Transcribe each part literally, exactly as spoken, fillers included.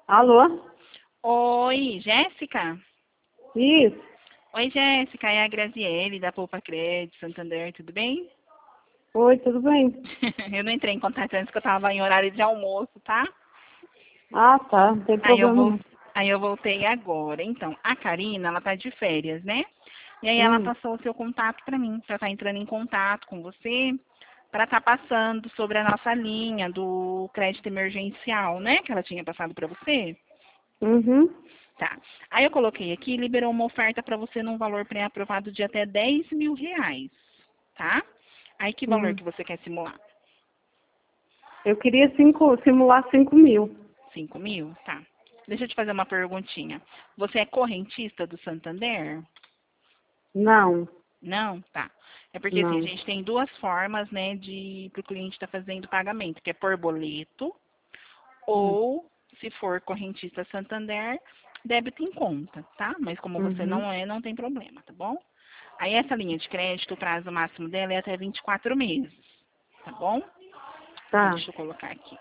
Alô? Oi, Jéssica? Isso. Oi, Jéssica, é a Graziele da Poupa Crédito Santander, tudo bem? Oi, tudo bem? Eu não entrei em contato antes que eu estava em horário de almoço, tá? Ah, tá. Não tem Aí eu problema vou, não. aí eu voltei agora. Então, a Karina, ela tá de férias, né? E aí ela Hum, passou o seu contato para mim, para estar entrando em contato com você, para estar passando sobre a nossa linha do crédito emergencial, né? Que ela tinha passado para você. uhum. Tá. Aí eu coloquei aqui, liberou uma oferta para você num valor pré-aprovado de até dez mil reais, tá? Aí que valor Hum. que você quer simular? Eu queria cinco, simular cinco mil. Cinco mil? Tá. Deixa eu te fazer uma perguntinha. Você é correntista do Santander? Não, Não? Tá. É porque assim, a não. gente tem duas formas, né, de para o cliente estar fazendo pagamento, que é por boleto Hum, ou, se for correntista Santander, débito em conta, tá? Mas como você uhum. não é, não tem problema, tá bom? Aí essa linha de crédito, o prazo máximo dela é até vinte e quatro meses, tá bom? Então Tá. deixa eu colocar aqui.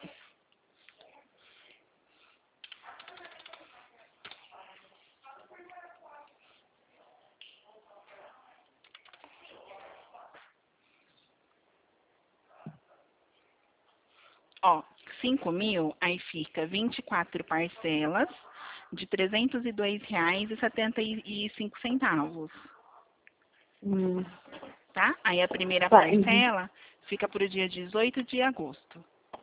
Ó, cinco mil, aí fica vinte e quatro parcelas de trezentos e dois reais e setenta e cinco centavos, Hum. tá? Aí a primeira Tá. Uhum. parcela fica para o dia dezoito de agosto.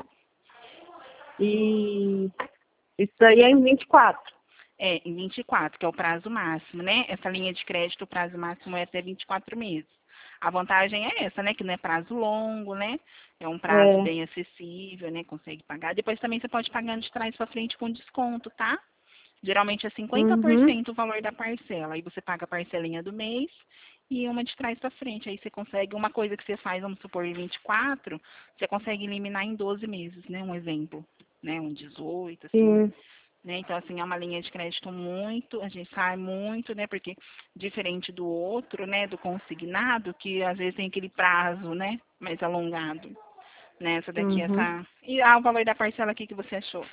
E isso daí é em vinte e quatro. É, em vinte e quatro, que é o prazo máximo, né? Essa linha de crédito, o prazo máximo é até vinte e quatro meses. A vantagem é essa, né? Que não é prazo longo, né? É um prazo É. bem acessível, né? Consegue pagar. Depois também você pode pagar de trás para frente com desconto, tá? Geralmente é cinquenta por Uhum. cento o valor da parcela. Aí você paga a parcelinha do mês e uma de trás para frente. Aí você consegue, uma coisa que você faz, vamos supor, em vinte e quatro, você consegue eliminar em doze meses, né? Um exemplo, né? Um dezoito, assim. Sim. Né? Então, assim, é uma linha de crédito muito, a gente sai muito, né? Porque diferente do outro, né? Do consignado, que às vezes tem aquele prazo, né? Mais alongado. Né? Essa daqui, Uhum. essa... E ah, o valor da parcela aqui que você achou?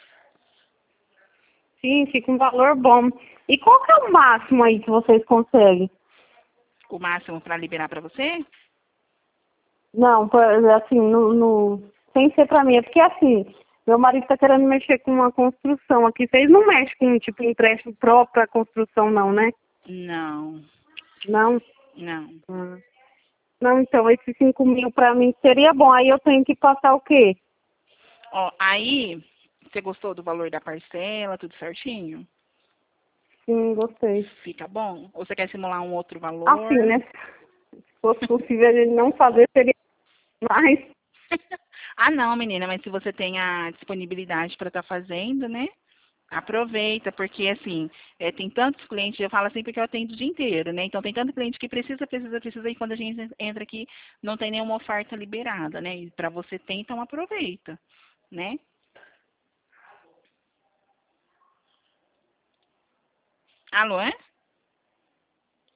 Sim, fica um valor bom. E qual que é o máximo aí que vocês conseguem? O máximo para liberar para você? Não, por- assim, no, no, sem ser pra mim. É porque assim, meu marido tá querendo mexer com uma construção aqui. Vocês não mexem com, tipo, empréstimo próprio pra construção, não, né? Não, Não? não. Ah. Não, então esses cinco mil pra mim seria bom. Aí eu tenho que passar o quê? Ó, aí, você gostou do valor da parcela, tudo certinho? Sim, gostei. Fica bom? Ou você quer simular um outro Assim, valor? né? Se fosse possível a gente não fazer, seria mais. Ah, não, menina, mas se você tem a disponibilidade para estar fazendo, né? Aproveita, porque assim, é, tem tantos clientes, eu falo assim porque eu atendo o dia inteiro, né? Então tem tanto cliente que precisa, precisa, precisa, e quando a gente entra aqui, não tem nenhuma oferta liberada, né? E para você tem, então aproveita, né? Alô, é?